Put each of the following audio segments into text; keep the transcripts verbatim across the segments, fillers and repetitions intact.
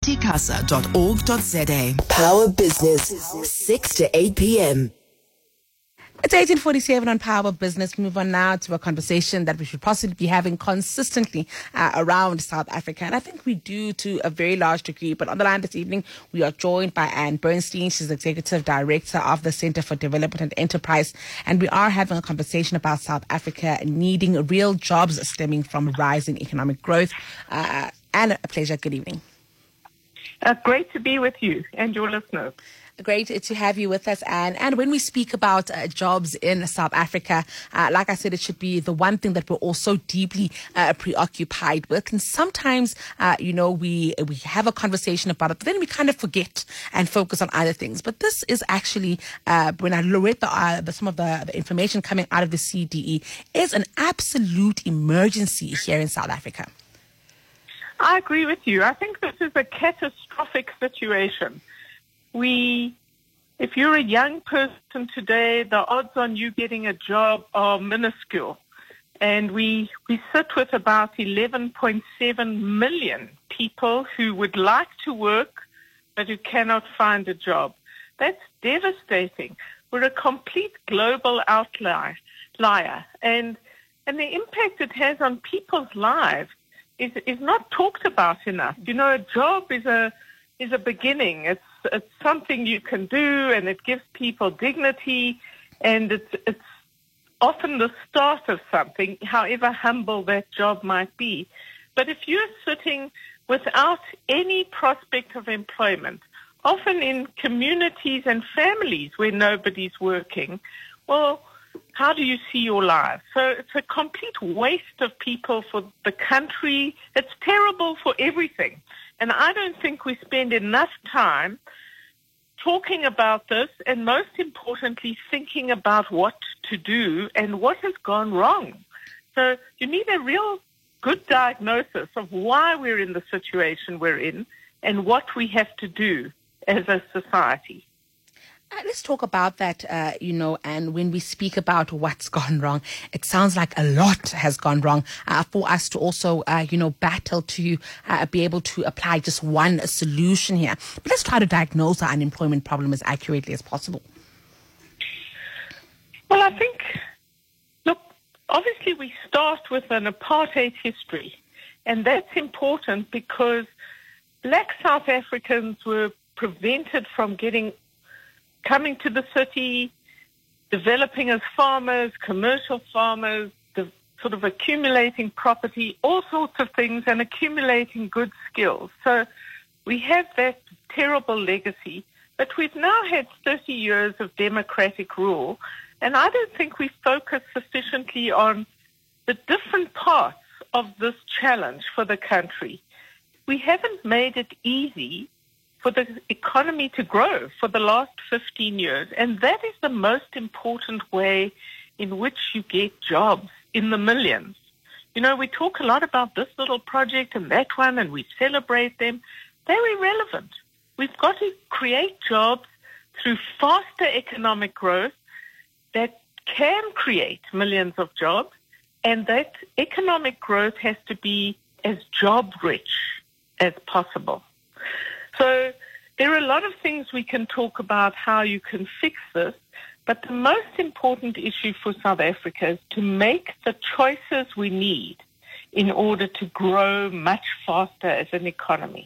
ticasa dot org dot za. Power Business, six to eight p.m. It's eighteen forty-seven on Power Business. We move on now to a conversation that we should possibly be having consistently uh, around South Africa. And I think we do to a very large degree. But on the line this evening, we are joined by Anne Bernstein. She's Executive Director of the Center for Development and Enterprise. And we are having a conversation about South Africa needing real jobs stemming from rising economic growth. Uh, Anne, a pleasure. Good evening. Uh, great to be with you and your listeners. Great to have you with us, Anne. And when we speak about uh, jobs in South Africa, uh, like I said, it should be the one thing that we're all so deeply uh, preoccupied with. And sometimes, uh, you know, we we have a conversation about it, but then we kind of forget and focus on other things. But this is actually, uh, when I read the, uh, the, some of the, the information coming out of the C D E, is an absolute emergency here in South Africa. I agree with you. I think this is a catastrophic situation. We, if you're a young person today, the odds on you getting a job are minuscule. And we, we sit with about eleven point seven million people who would like to work, but who cannot find a job. That's devastating. We're a complete global outlier, liar. And, and the impact it has on people's lives is, is not talked about enough. You know, a job is a, is a beginning. It's It's something you can do, and it gives people dignity, and it's it's often the start of something, however humble that job might be. But if you're sitting without any prospect of employment, often in communities and families where nobody's working, well, how do you see your life? So it's a complete waste of people for the country. It's terrible for everything. And I don't think we spend enough time talking about this, and most importantly, thinking about what to do and what has gone wrong. So you need a real good diagnosis of why we're in the situation we're in and what we have to do as a society. Uh, let's talk about that, uh, you know, and when we speak about what's gone wrong, it sounds like a lot has gone wrong uh, for us to also, uh, you know, battle to uh, be able to apply just one solution here. But let's try to diagnose the unemployment problem as accurately as possible. Well, I think, look, obviously we start with an apartheid history, and that's important because black South Africans were prevented from getting coming to the city, developing as farmers, commercial farmers, the, sort of accumulating property, all sorts of things, and accumulating good skills. So we have that terrible legacy, but we've now had thirty years of democratic rule, and I don't think we focus sufficiently on the different parts of this challenge for the country. We haven't made it easy for the economy to grow for the last fifteen years. And that is the most important way in which you get jobs in the millions. You know, we talk a lot about this little project and that one, and we celebrate them. They're irrelevant. We've got to create jobs through faster economic growth that can create millions of jobs, and that economic growth has to be as job-rich as possible. So there are a lot of things we can talk about how you can fix this, but the most important issue for South Africa is to make the choices we need in order to grow much faster as an economy.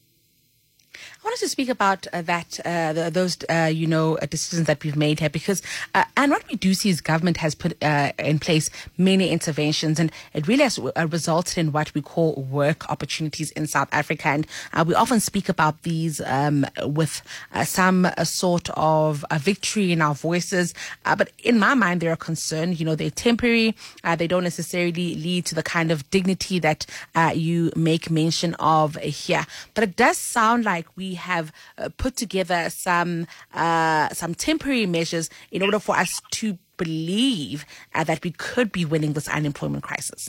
I wanted to speak about uh, that, uh, the, those, uh, you know, uh, decisions that we've made here, because, uh, and what we do see is government has put uh, in place many interventions, and it really has uh, resulted in what we call work opportunities in South Africa. And uh, we often speak about these um, with uh, some uh, sort of a victory in our voices. Uh, but in my mind, they're a concern. You know, they're temporary. Uh, they don't necessarily lead to the kind of dignity that uh, you make mention of here. But it does sound like we have uh, put together some uh, some temporary measures in order for us to believe uh, that we could be winning this unemployment crisis.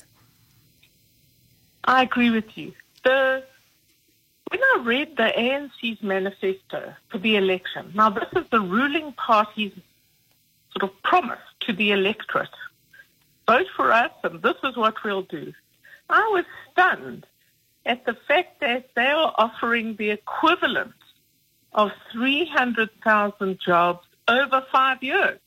I agree with you. The, when I read the A N C's manifesto for the election, now this is the ruling party's sort of promise to the electorate. Vote for us and this is what we'll do. I was stunned at the fact that they are offering the equivalent of three hundred thousand jobs over five years.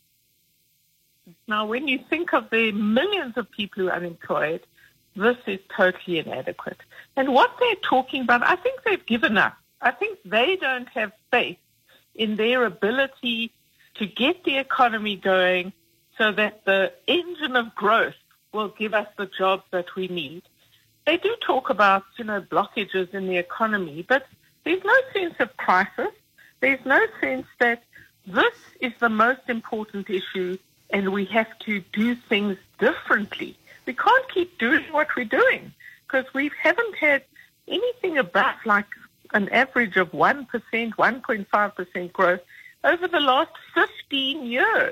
Now, when you think of the millions of people who are unemployed, this is totally inadequate. And what they're talking about, I think they've given up. I think they don't have faith in their ability to get the economy going so that the engine of growth will give us the jobs that we need. They do talk about, you know, blockages in the economy, but there's no sense of crisis. There's no sense that this is the most important issue and we have to do things differently. We can't keep doing what we're doing because we haven't had anything above like an average of one percent, one point five percent growth over the last fifteen years.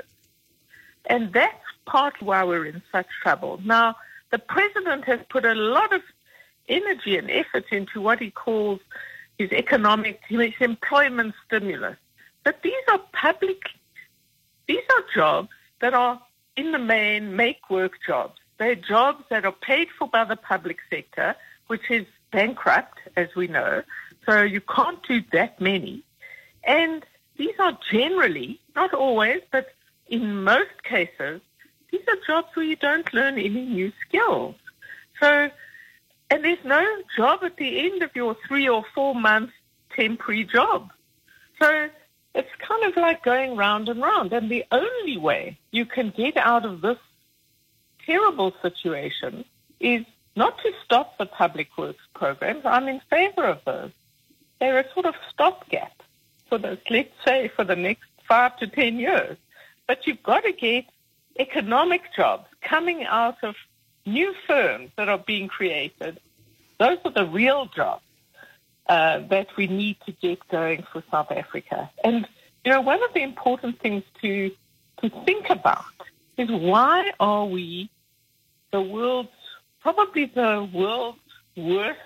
And that's partly why we're in such trouble. Now, the president has put a lot of energy and effort into what he calls his economic, his employment stimulus. But these are public, these are jobs that are in the main make-work jobs. They're jobs that are paid for by the public sector, which is bankrupt, as we know. So you can't do that many. And these are generally, not always, but in most cases, these are jobs where you don't learn any new skills. So, and there's no job at the end of your three or four month temporary job. So it's kind of like going round and round. And the only way you can get out of this terrible situation is not to stop the public works programs. I'm in favor of those. They're a sort of stopgap for those, let's say, for the next five to ten years. But you've got to get economic jobs coming out of new firms that are being created. Those are the real jobs uh, that we need to get going for South Africa. And, you know, one of the important things to to think about is why are we the world's, probably the world's worst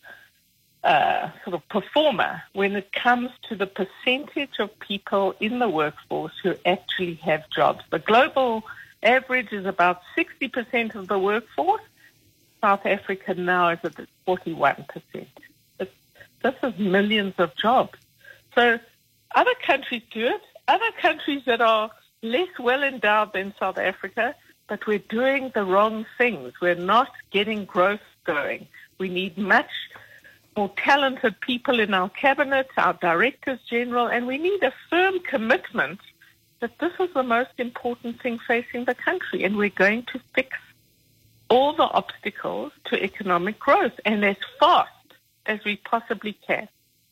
uh, sort of performer when it comes to the percentage of people in the workforce who actually have jobs. The global average is about sixty percent of the workforce. South Africa now is at forty-one percent. It's, this is millions of jobs. So other countries do it. Other countries that are less well endowed than South Africa, but we're doing the wrong things. We're not getting growth going. We need much more talented people in our cabinet, our directors general, and we need a firm commitment that this is the most important thing facing the country, and we're going to fix all the obstacles to economic growth, and as fast as we possibly can.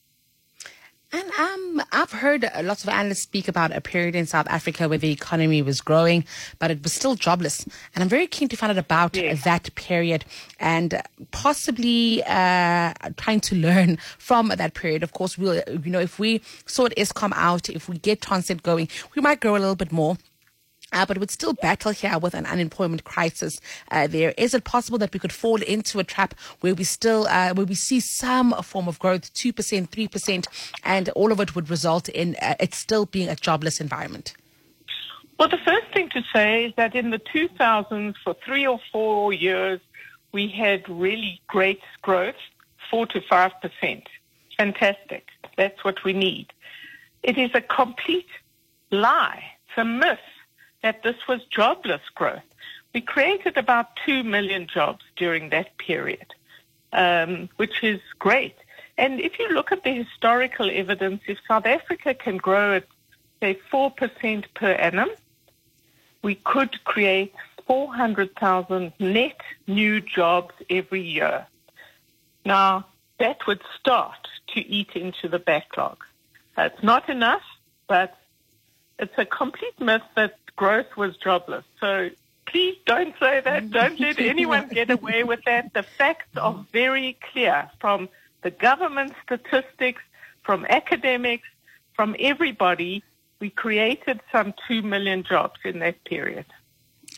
And um, I've heard lots of analysts speak about a period in South Africa where the economy was growing, but it was still jobless. And I'm very keen to find out about yes. that period and possibly uh, trying to learn from that period. Of course, we'll, you know, if we sort Eskom out, if we get Transnet going, we might grow a little bit more. Uh, but we'd still battle here with an unemployment crisis uh, there. Is it possible that we could fall into a trap where we still, uh, where we see some form of growth, two percent, three percent, and all of it would result in uh, it still being a jobless environment? Well, the first thing to say is that in the two thousands, for three or four years, we had really great growth, four to five percent. Fantastic. That's what we need. It is a complete lie. It's a myth that this was jobless growth. We created about two million jobs during that period, um, which is great. And if you look at the historical evidence, if South Africa can grow at, say, four percent per annum, we could create four hundred thousand net new jobs every year. Now, that would start to eat into the backlog. Uh, it's not enough, but it's a complete myth that growth was jobless. So please don't say that. Don't let anyone get away with that. The facts are very clear from the government statistics, from academics, from everybody. We created some two million jobs in that period.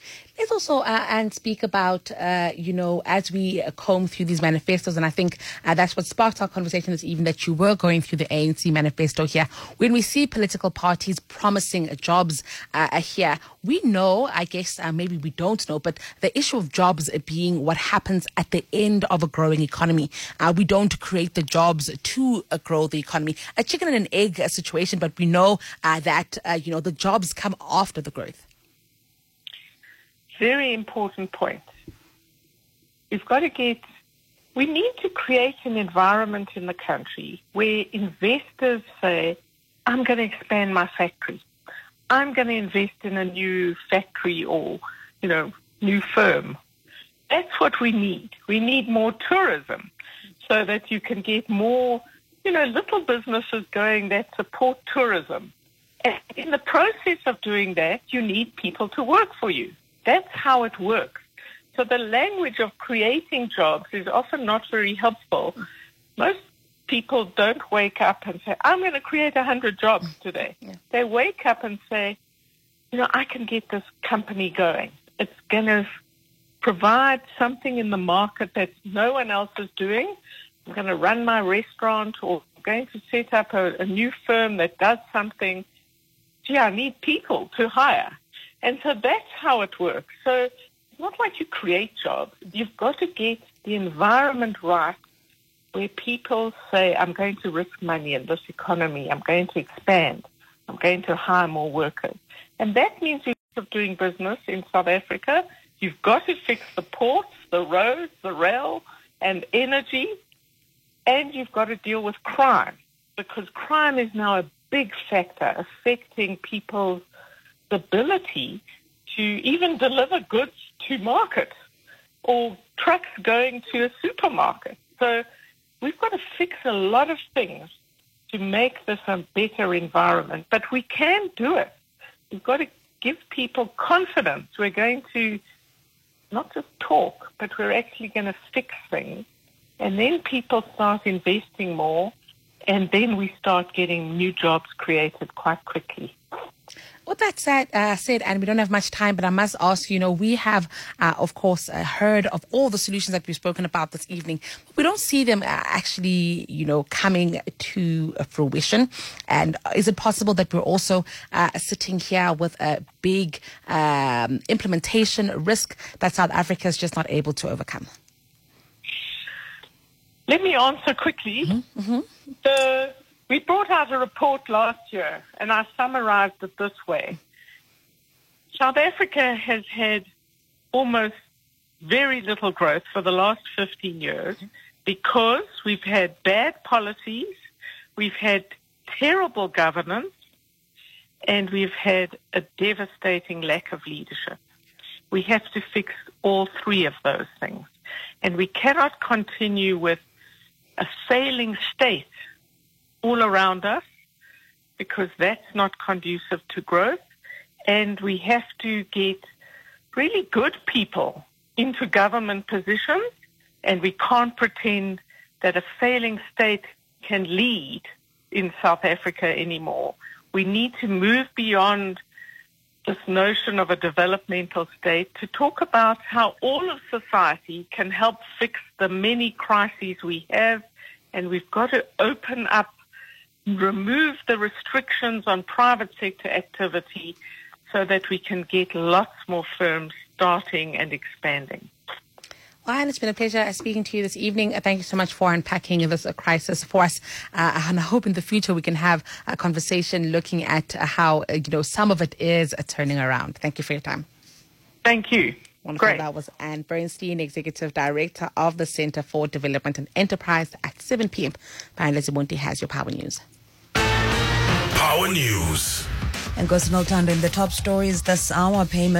Let's also uh, and speak about, uh, you know, as we uh, comb through these manifestos, and I think uh, that's what sparked our conversation this evening, that you were going through the A N C manifesto here. When we see political parties promising jobs uh, here, we know, I guess, uh, maybe we don't know, but the issue of jobs being what happens at the end of a growing economy. Uh, we don't create the jobs to uh, grow the economy. A chicken and an egg uh, situation, but we know uh, that, uh, you know, the jobs come after the growth. Very important point. We've got to get, we need to create an environment in the country where investors say, I'm going to expand my factory. I'm going to invest in a new factory or, you know, new firm. That's what we need. We need more tourism so that you can get more, you know, little businesses going that support tourism. And in the process of doing that, you need people to work for you. That's how it works. So the language of creating jobs is often not very helpful. Most people don't wake up and say, I'm going to create one hundred jobs today. Yeah. They wake up and say, you know, I can get this company going. It's going to provide something in the market that no one else is doing. I'm going to run my restaurant, or I'm going to set up a, a new firm that does something. Gee, I need people to hire. And so that's how it works. So it's not like you create jobs. You've got to get the environment right where people say, I'm going to risk money in this economy. I'm going to expand. I'm going to hire more workers. And that means you're doing business in South Africa. You've got to fix the ports, the roads, the rail, and energy. And you've got to deal with crime, because crime is now a big factor affecting people's ability to even deliver goods to market, or trucks going to a supermarket. So we've got to fix a lot of things to make this a better environment, but we can do it. We've got to give people confidence. We're going to not just talk, but we're actually going to fix things, and then people start investing more, and then we start getting new jobs created quite quickly. With that said, uh, said, and we don't have much time, but I must ask, you know, we have, uh, of course, uh, heard of all the solutions that we've spoken about this evening. But we don't see them uh, actually, you know, coming to uh, fruition. And is it possible that we're also uh, sitting here with a big um, implementation risk that South Africa is just not able to overcome? Let me answer quickly. Mm-hmm. Mm-hmm. The We brought out a report last year, and I summarized it this way. South Africa has had almost very little growth for the last fifteen years because we've had bad policies, we've had terrible governance, and we've had a devastating lack of leadership. We have to fix all three of those things. And we cannot continue with a failing state all around us, because that's not conducive to growth. And we have to get really good people into government positions, and we can't pretend that a failing state can lead in South Africa anymore. We need to move beyond this notion of a developmental state to talk about how all of society can help fix the many crises we have, and we've got to open up, remove the restrictions on private sector activity so that we can get lots more firms starting and expanding. Well, and it's been a pleasure speaking to you this evening. Thank you so much for unpacking this uh, crisis for us. Uh, and I hope in the future we can have a conversation looking at uh, how, uh, you know, some of it is uh, turning around. Thank you for your time. Thank you. Wonderful. Great. That was Anne Bernstein, Executive Director of the Center for Development and Enterprise at seven p.m. Brian Lezimonti has your Power News. Power News. And Gosnell Tando in the top stories this hour. Payment